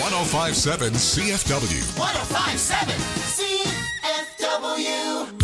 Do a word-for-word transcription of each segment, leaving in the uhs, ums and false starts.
one oh five point seven C F W. one oh five point seven C F W.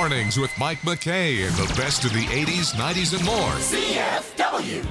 Mornings with Mike McKay and the best of the eighties, nineties, and more. C F W.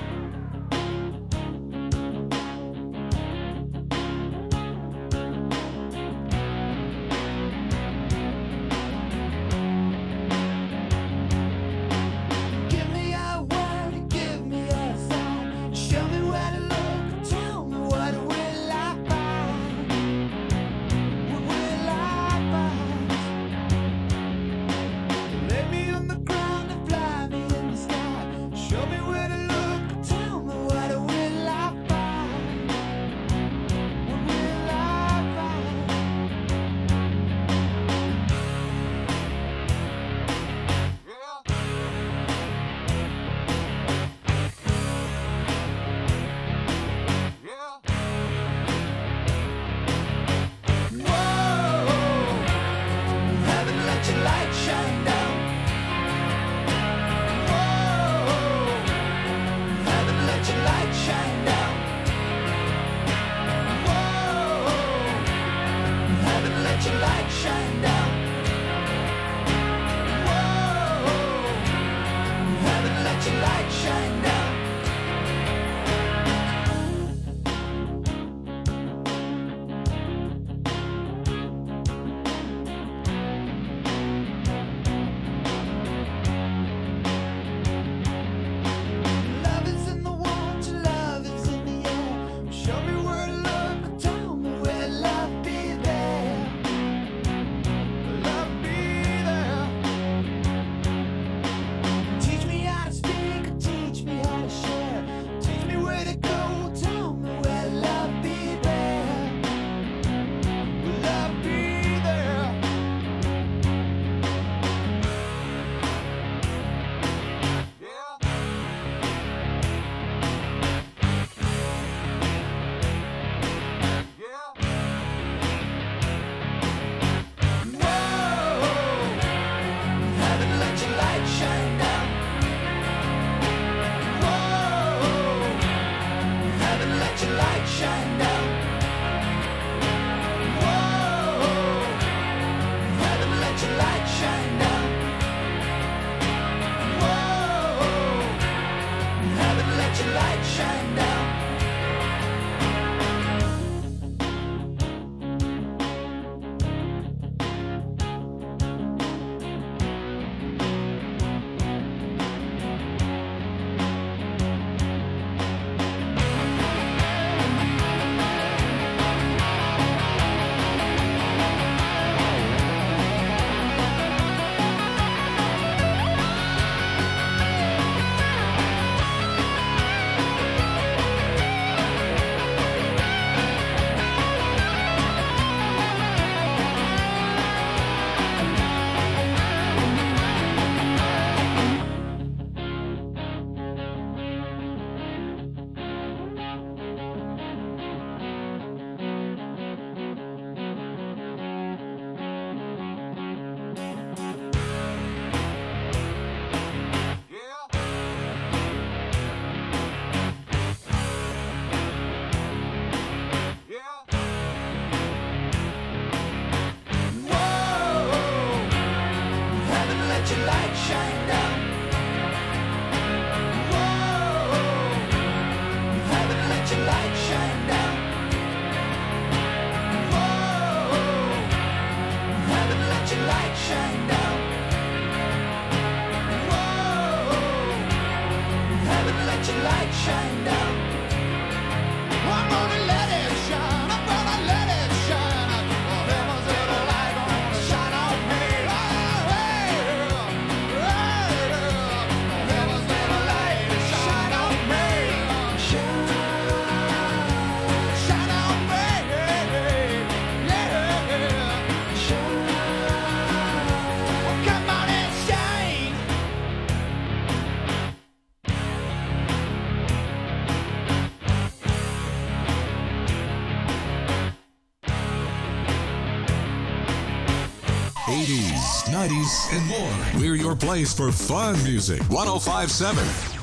eighties, nineties, and more. We're your place for fun music. one oh five point seven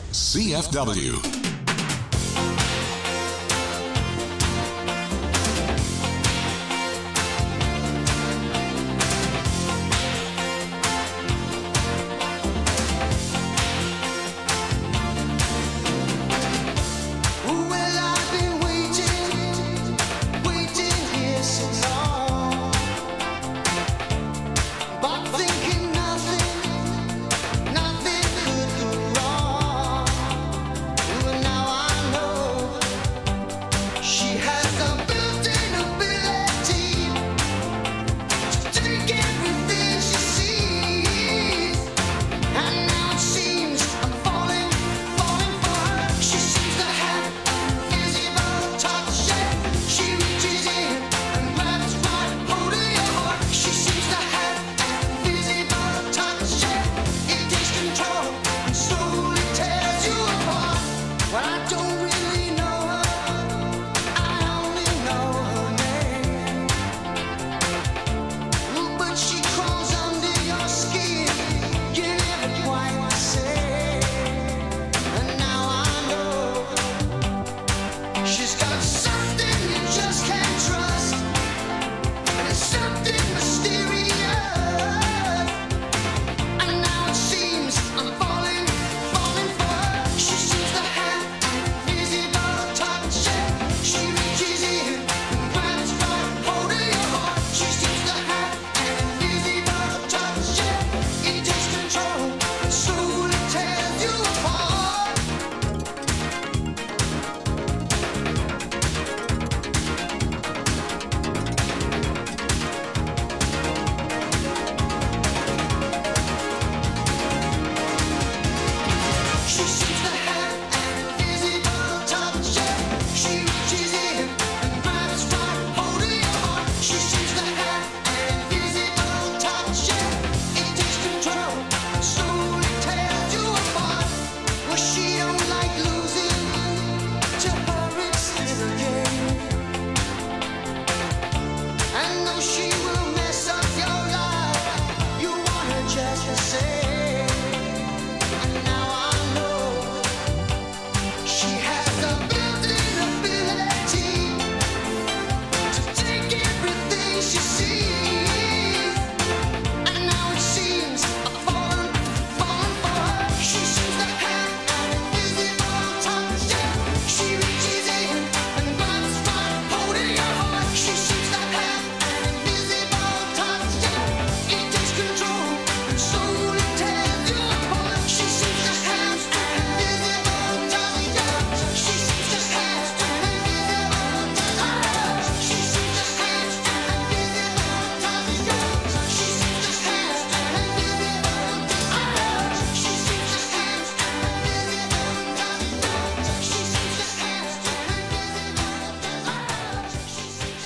C F W.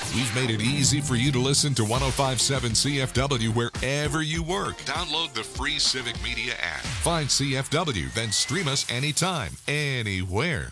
We've made it easy for you to listen to one oh five point seven C F W wherever you work. Download the free Civic Media app. Find C F W, then stream us anytime, anywhere.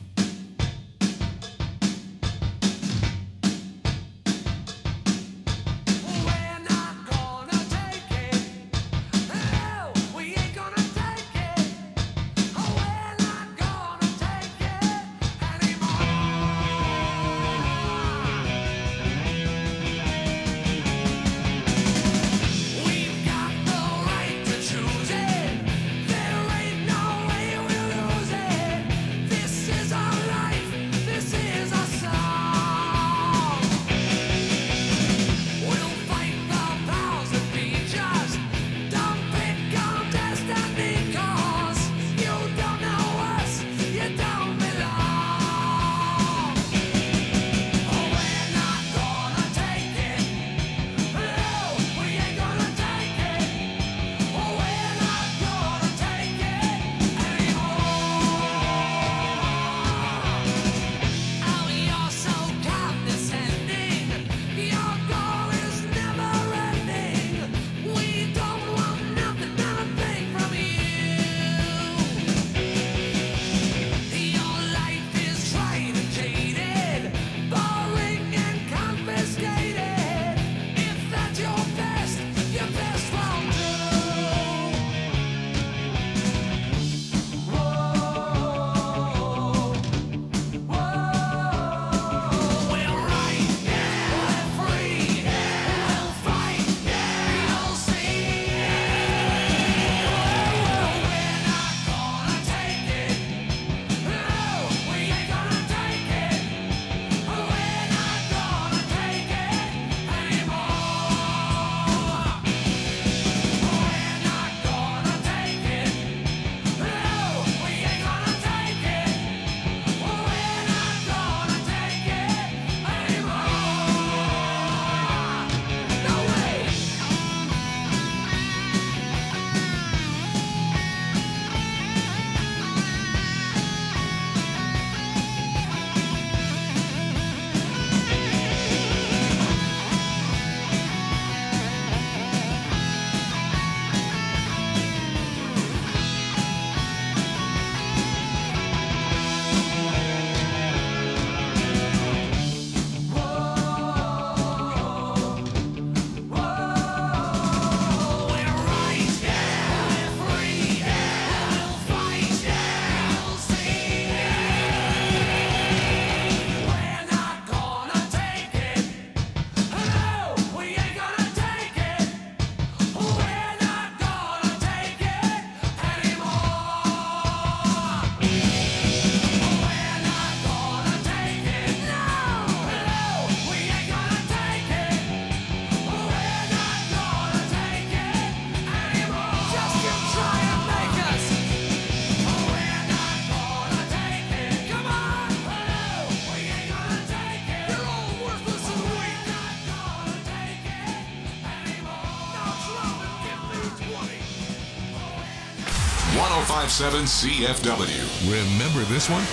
one oh five point seven C F W. Remember this one?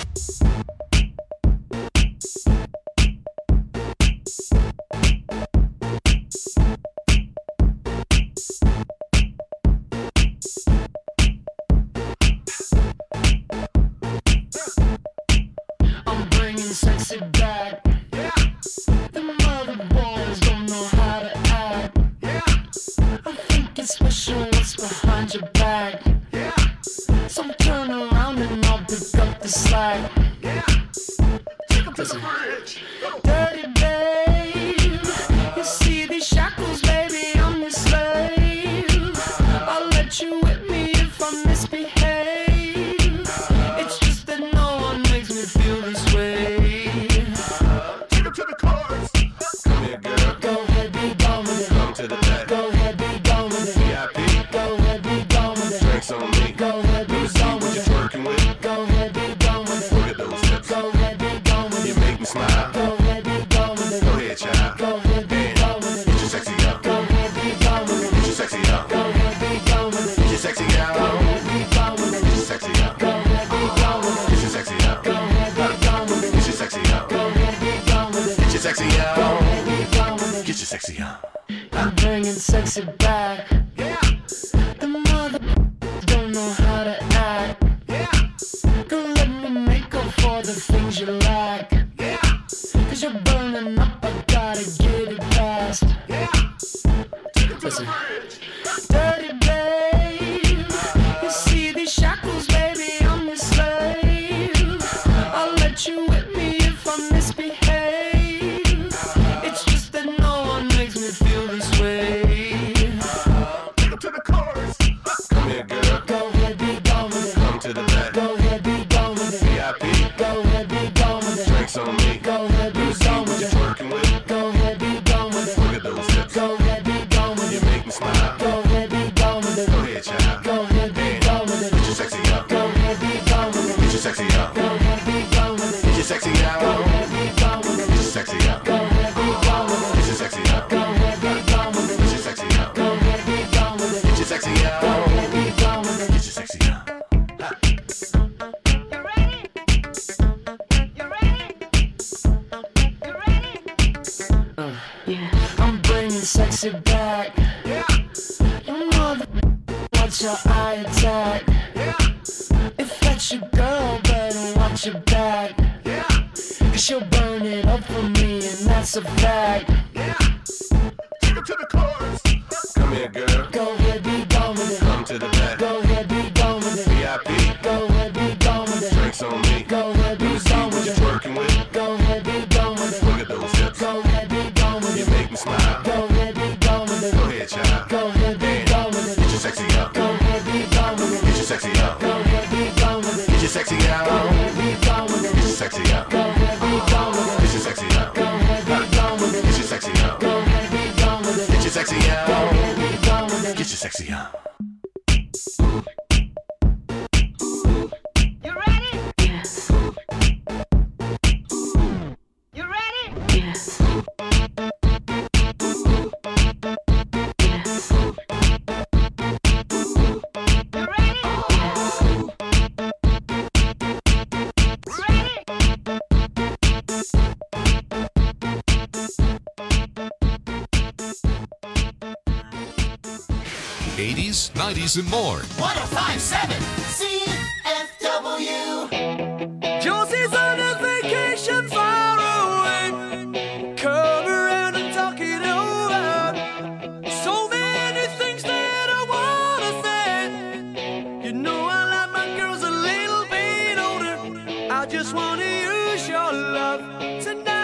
I'm bringing sexy back. Yeah. The mother boys don't know how to act. Yeah. I think it's special what's behind your back. Yeah. So turn around and I'll pick up the slack. on. Go ahead, be gone with it. Get your sexy on. I'm bringing sexy back. Yeah. The mother don't know how to act. Yeah. Go let me make up for the things you lack. Yeah. Cause you're burning up, I gotta get it fast. Yeah. Take it to Listen. the bridge. Dirty babe, you see these shackles, baby, I'm your slave. I'll let you whip me if I misbehave. It's just that no one makes me feel this way. Take it to the chorus. Come here, girl. Go ahead, be gone with it. Come to the back. Go ahead, be gone with it. V I P. Go ahead, be gone with it. Drinks on me. Go ahead, be You see gone what with you're it. twerking with? Go ahead, be gone with it. Look at those hips. Go ahead, be gone with You it. make me smile. Go ahead, be gone with it. Go ahead, child. Go ahead, be gone with it. Get your sexy on. Go ahead, be gone with it. Get your sexy on. Go ahead, be gone with it. Get your sexy on. Go ahead, be gone with it. Get your sexy on. Go ahead, be gone with it. Get your sexy on. Go ahead, be gone with it. Get your sexy on. Go ahead, be gone with it. Get your sexy Go on. ahead, be gone with it. Get your sexy on. You ready? You ready? You ready? I'm bringing sexy back. Yeah. You mother, watch your eye attack. Yeah. If that's your girl, better watch your back. Yeah. Cause she'll burn it up for me, and that's a fact. Yeah. Take it to the chorus. Come here, girl. Go ahead, be gone with it. Come to the back. Go ahead, be gone with it. V I P. Go ahead, be gone with it. Drinks on me. Go ahead, be You see gone what with you're it. twerking with? Go ahead, be gone with Look it. at those hips. Go ahead, be gone with You it. make me smile. Go ahead, be gone with it. Go ahead, child. Go ahead, be gone with it. Get your sexy on. Go ahead, be gone with it. Get your sexy on. Go ahead, be gone with it. Get your sexy Go on. ahead, be gone with Get it. your sexy on. Go ahead, be gone with it. Get your sexy on. Go ahead, be gone with Get it. your sexy on. Go ahead, be gone with it. Get your sexy Go on. ahead, be gone with it. Get your sexy on. You ready? Yes, You ready? yes, yes, You ready? Ready? eighties, nineties, and more. one oh five point seven C F W. Josie's on a vacation far away. Come around and talk it over. So many things that I wanna say. You know I like my girls a little bit older. I just wanna use your love tonight.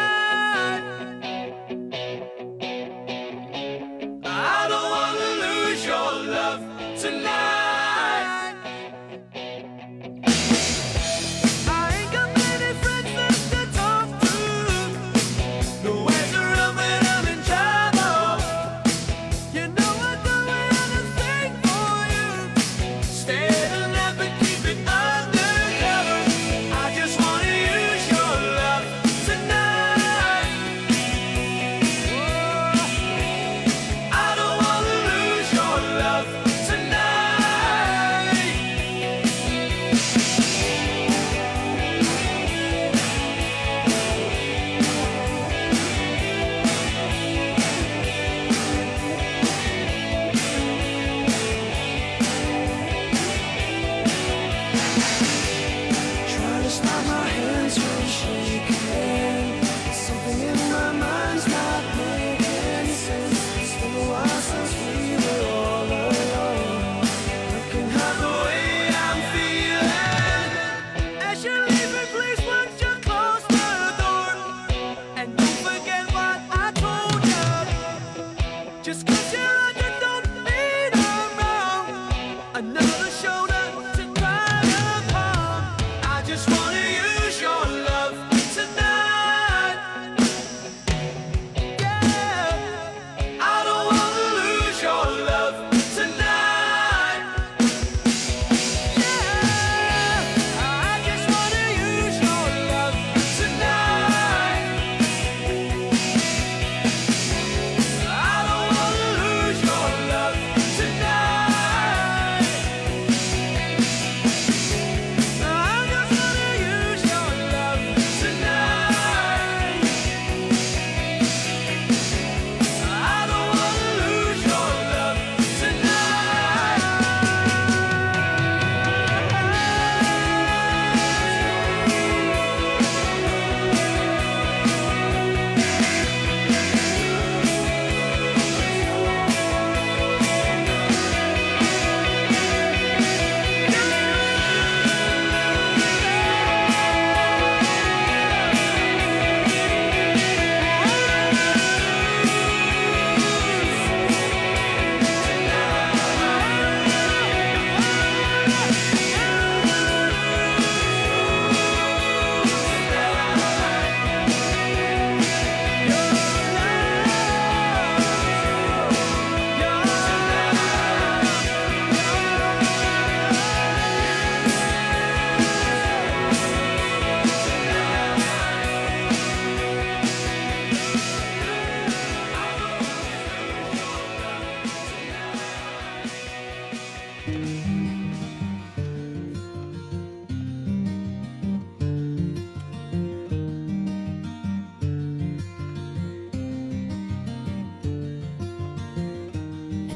I don't wanna lose your love tonight.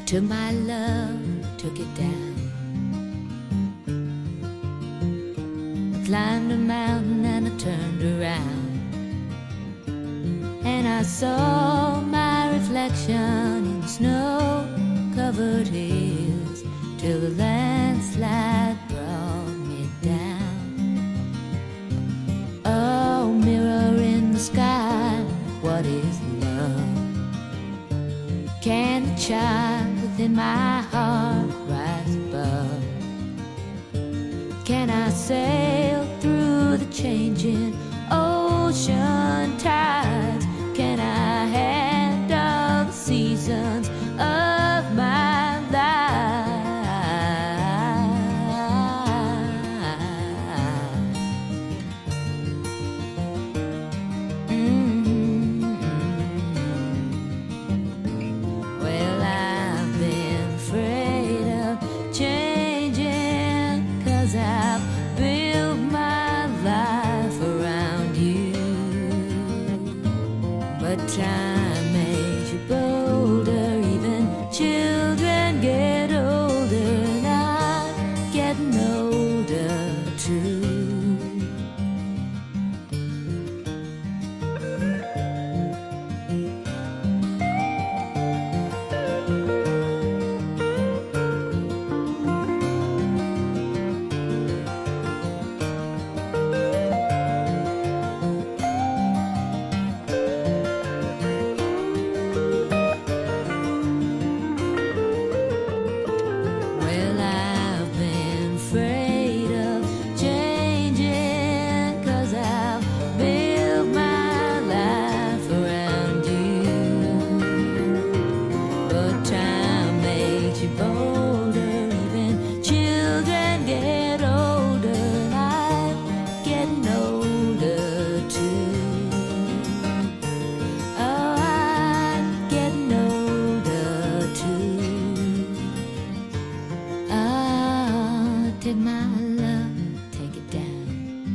till my love took it down. I climbed a mountain and I turned around, and I saw my reflection in snow-covered hills till the landslide brought me down. Oh, mirror in the sky, what is love? Can the child within my heart rise above? Can I sail through the changing ocean tides? Can I handle the seasons of my life? Mm-hmm. Well, I've been afraid of changing, 'cause I've built my life around you. But time makes you bolder, even children get older, and I'm getting older too. Well, I've been afraid of changing, 'cause I've built my life around you. But time makes you bolder, even children get older, and I'm getting older too. Oh, I'm getting older too. Ah, take my love, take it down.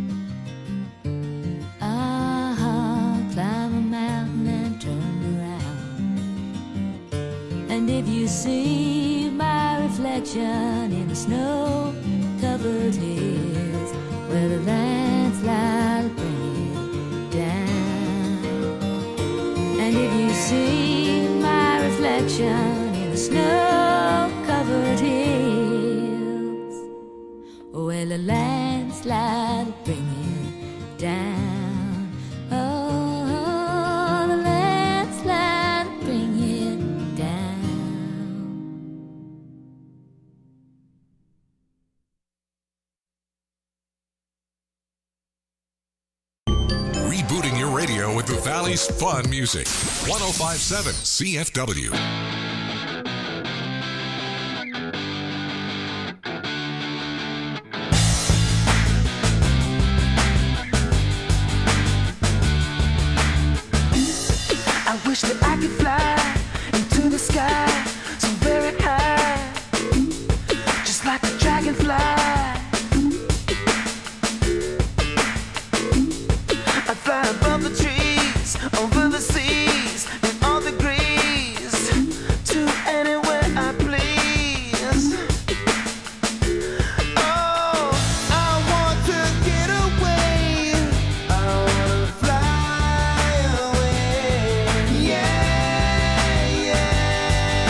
Ah, climb a mountain and turn around. And if you see my reflection in the snow-covered hills, where the landslide will bring it down. And if you see my reflection in the snow-covered hills, well, the landslide will bring it down. Oh, the landslide will bring it down. Rebooting your radio with the Valley's fun music. one oh five point seven C F W. I wish that I could fly into the sky so very high, just like a dragonfly. I'd fly above the trees, over the seas, in all degrees, to anywhere I please. Oh, I want to get away. I wanna fly away. Yeah, yeah.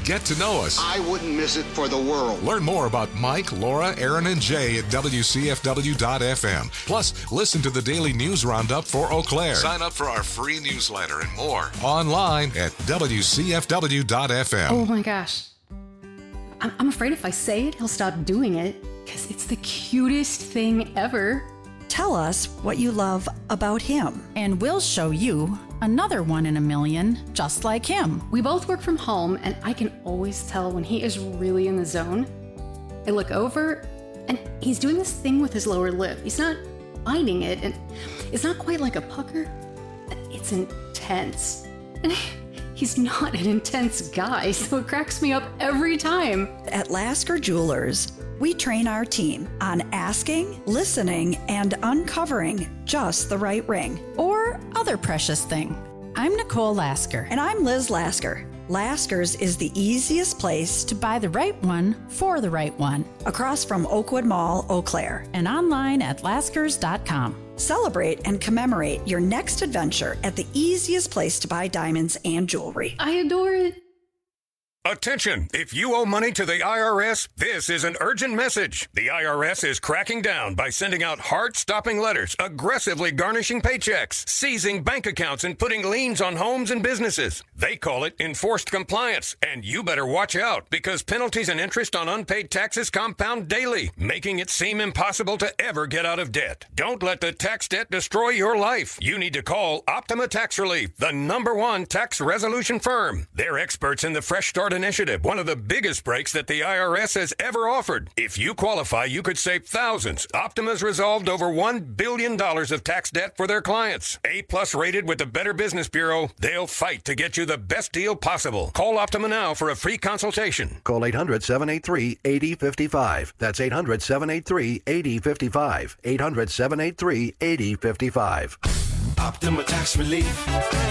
Get to know us. I wouldn't miss it for the world. Learn more about Mike, Laura, Aaron, and Jay at W C F W dot F M. Plus, listen to the daily news roundup for Eau Claire. Sign up for our free newsletter and more online at W C F W dot F M. Oh my gosh. I'm, I'm afraid if I say it, he'll stop doing it because it's the cutest thing ever. Tell us what you love about him. And we'll show you another one in a million just like him. We both work from home, and I can always tell when he is really in the zone. I look over, and he's doing this thing with his lower lip. He's not biting it, and it's not quite like a pucker. It's intense. And he's not an intense guy, so it cracks me up every time. At Lasker Jewelers, we train our team on asking, listening, and uncovering just the right ring. Or other precious thing. I'm Nicole Lasker. And I'm Liz Lasker. Lasker's is the easiest place to buy the right one for the right one. Across from Oakwood Mall, Eau Claire. And online at laskers dot com. Celebrate and commemorate your next adventure at the easiest place to buy diamonds and jewelry. I adore it. Attention! If you owe money to the I R S, this is an urgent message. The I R S is cracking down by sending out heart-stopping letters, aggressively garnishing paychecks, seizing bank accounts, and putting liens on homes and businesses. They call it enforced compliance, and you better watch out because penalties and interest on unpaid taxes compound daily, making it seem impossible to ever get out of debt. Don't let the tax debt destroy your life. You need to call Optima Tax Relief, the number one tax resolution firm. They're experts in the Fresh Start Initiative, one of the biggest breaks that the I R S has ever offered. If you qualify, you could save thousands. Optima's resolved over one billion dollars of tax debt for their clients. A-plus rated with the Better Business Bureau, they'll fight to get you the best deal possible. Call Optima now for a free consultation. Call eight hundred, seven eight three, eight zero five five. That's eight hundred, seven eight three, eight zero five five. eight hundred, seven eight three, eight zero five five. Optima Tax Relief.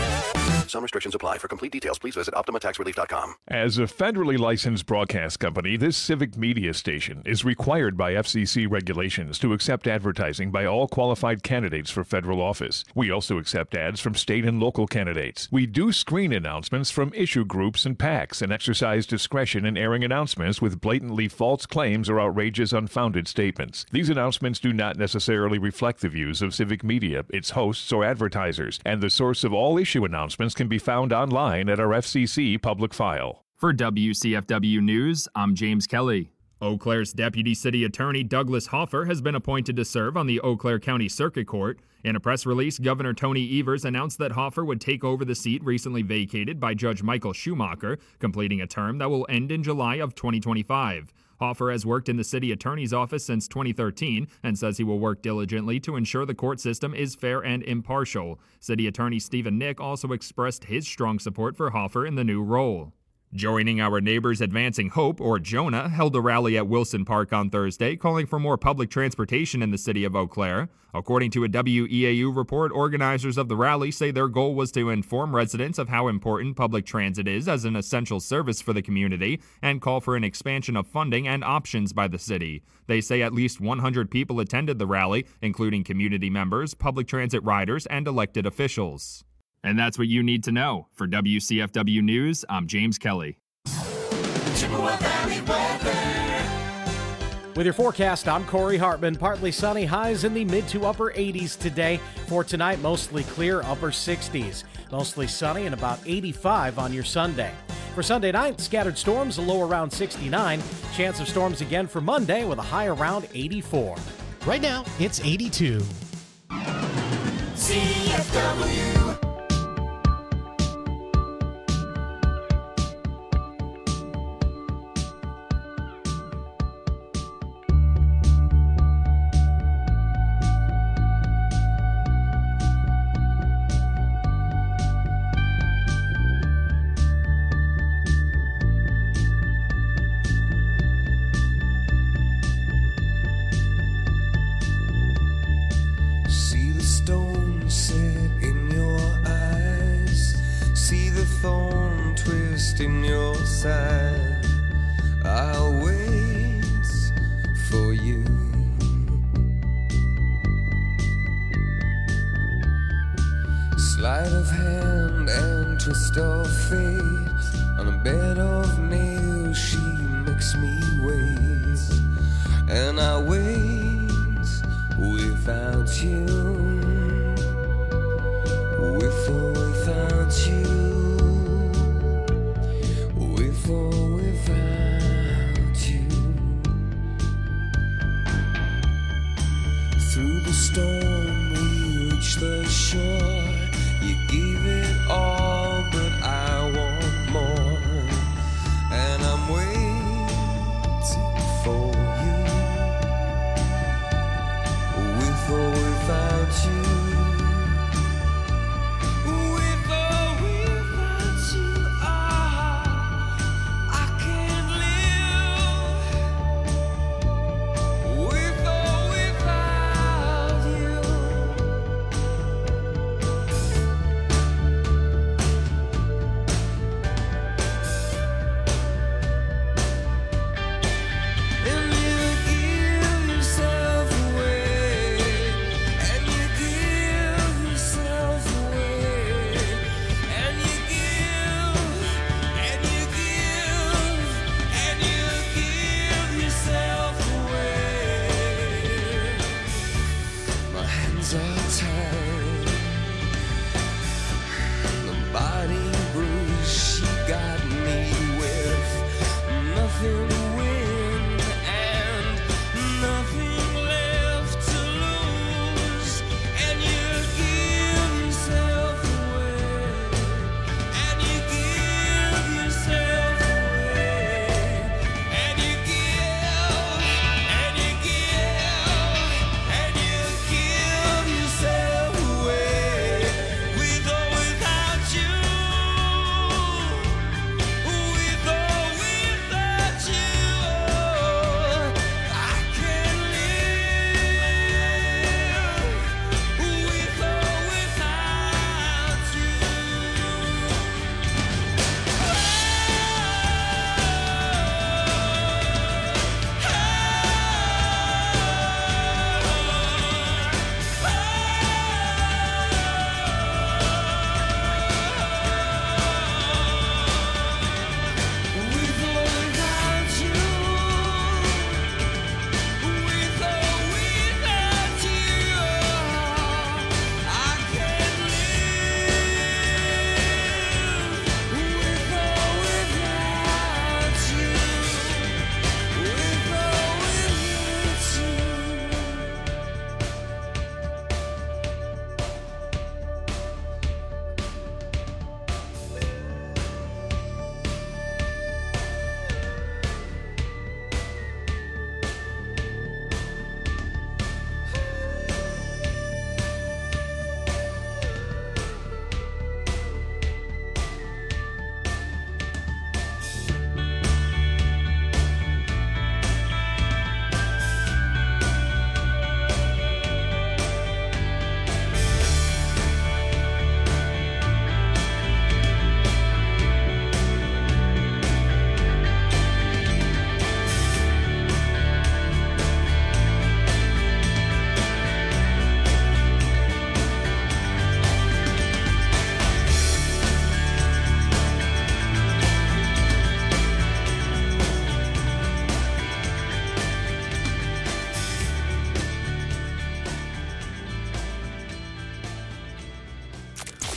Some restrictions apply. For complete details, please visit optima tax relief dot com. As a federally licensed broadcast company, this civic media station is required by F C C regulations to accept advertising by all qualified candidates for federal office. We also accept ads from state and local candidates. We do screen announcements from issue groups and PACs and exercise discretion in airing announcements with blatantly false claims or outrageous, unfounded statements. These announcements do not necessarily reflect the views of civic media, its hosts, or advertisers, and the source of all issue announcements can be found online at our F C C public file. For W C F W News, I'm James Kelly. Eau Claire's Deputy City Attorney Douglas Hoffer has been appointed to serve on the Eau Claire County Circuit Court. In a press release, Governor Tony Evers announced that Hoffer would take over the seat recently vacated by Judge Michael Schumacher, completing a term that will end in July of twenty twenty-five. Hoffer has worked in the city attorney's office since twenty thirteen and says he will work diligently to ensure the court system is fair and impartial. City Attorney Stephen Nick also expressed his strong support for Hoffer in the new role. Joining Our Neighbors Advancing Hope, or JONAH, held a rally at Wilson Park on Thursday calling for more public transportation in the city of Eau Claire. According to a W E A U report, organizers of the rally say their goal was to inform residents of how important public transit is as an essential service for the community and call for an expansion of funding and options by the city. They say at least one hundred people attended the rally, including community members, public transit riders, and elected officials. And that's what you need to know. For W C F W News, I'm James Kelly. Chippewa Valley weather. With your forecast, I'm Corey Hartman. Partly sunny, highs in the mid to upper eighties today. For tonight, mostly clear, upper sixties. Mostly sunny and about eighty-five on your Sunday. For Sunday night, scattered storms, a low around sixty-nine. Chance of storms again for Monday with a high around eighty-four. Right now, it's eighty-two. C F W. See the stone set in your eyes. See the thorn twist in your side. I'll wait for you. Sleight of hand and twist of fate on a bed of nails.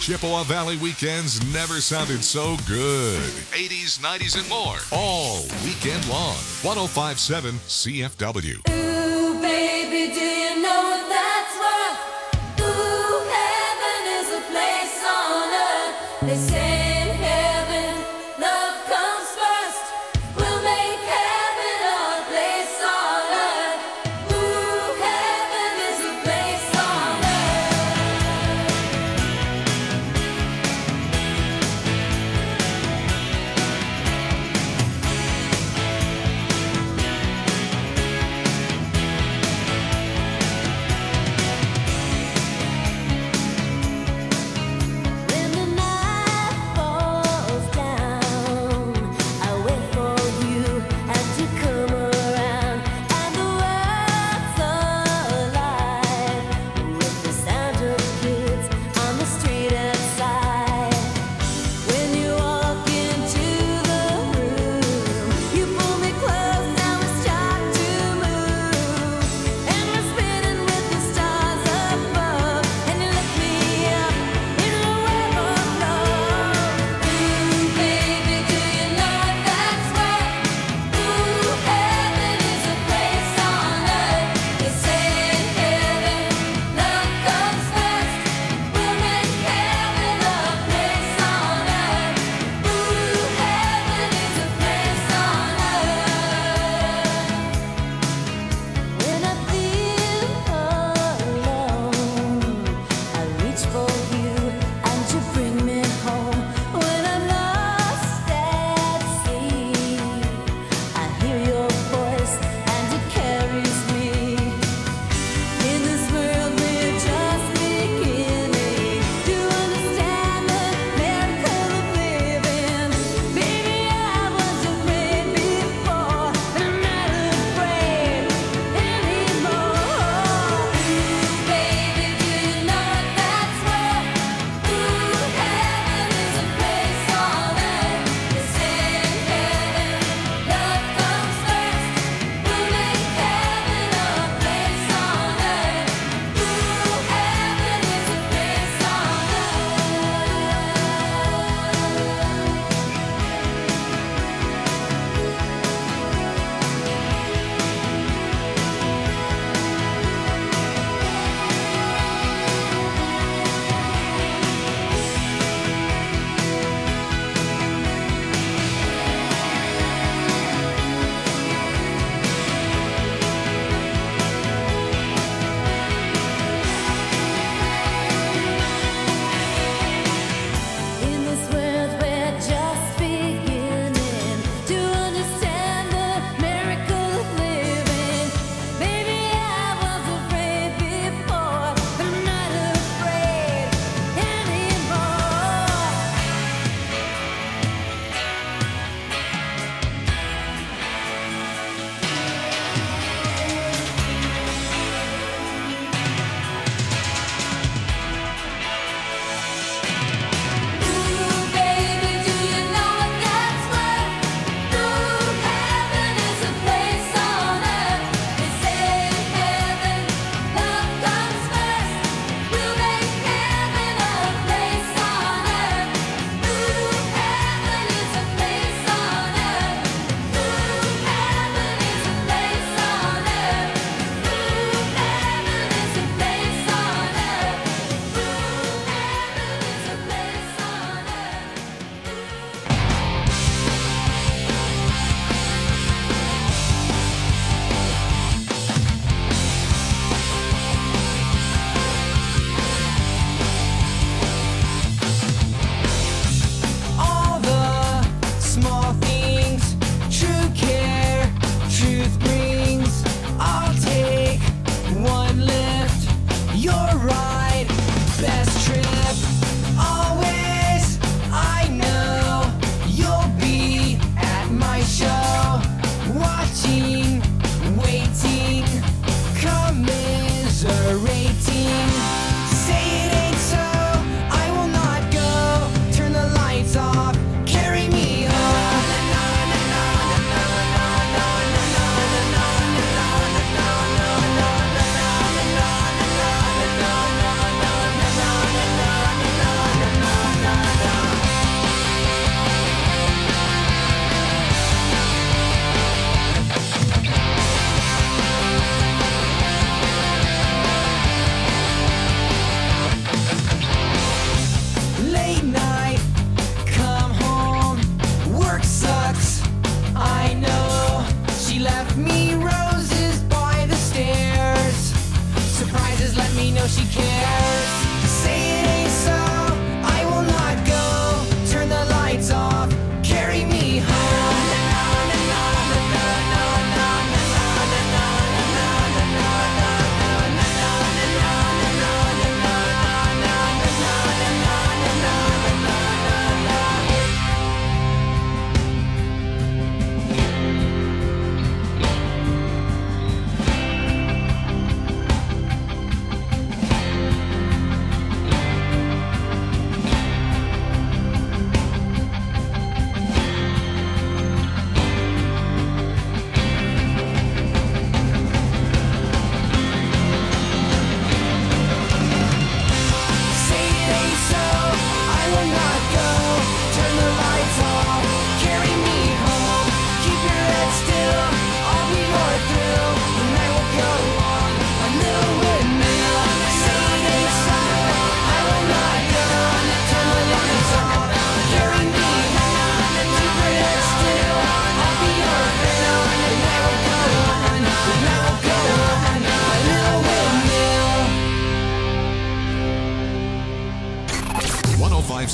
Chippewa Valley weekends never sounded so good. eighties, nineties, and more. All weekend long. one oh five point seven C F W. Ooh, baby, do you know what that's worth? Ooh, heaven is a place on earth. They say in heaven, love comes first. We'll make heaven our place on earth. Ooh, heaven is a place on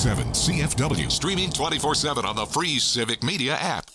seven C F W. Streaming twenty-four seven on the free Civic Media app.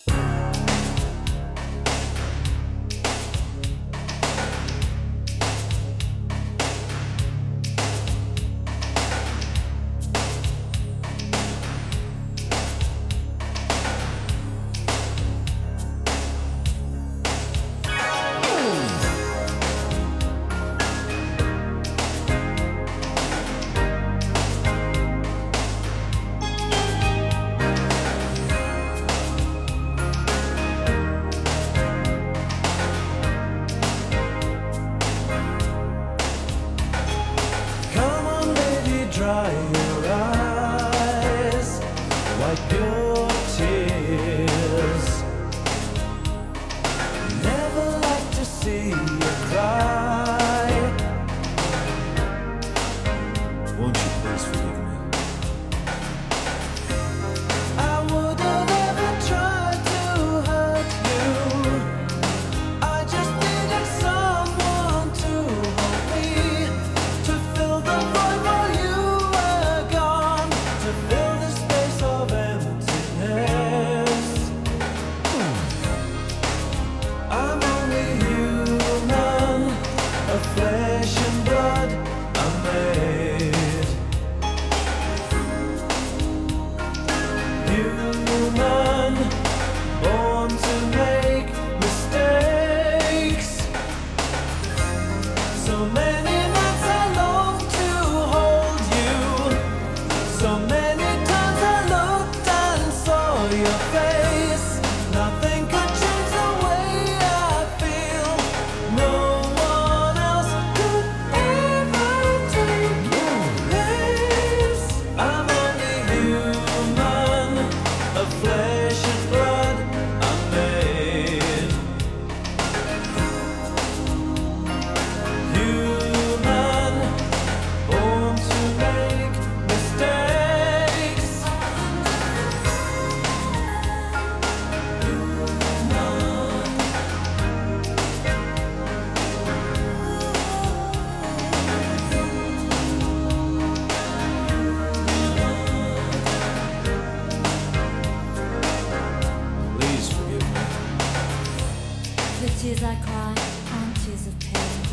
Tears I cry aren't tears of pain.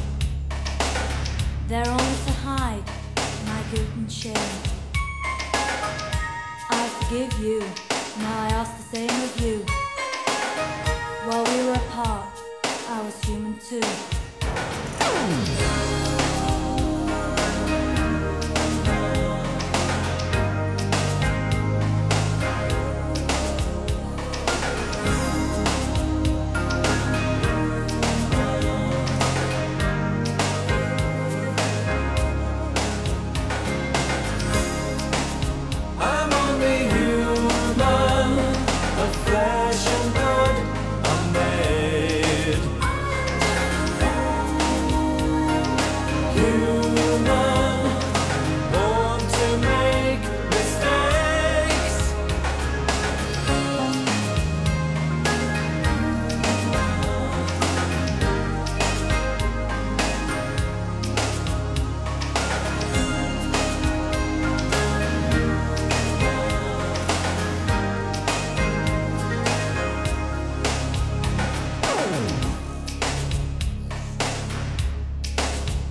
They're only to hide my guilt and shame. I forgive you, now I ask the same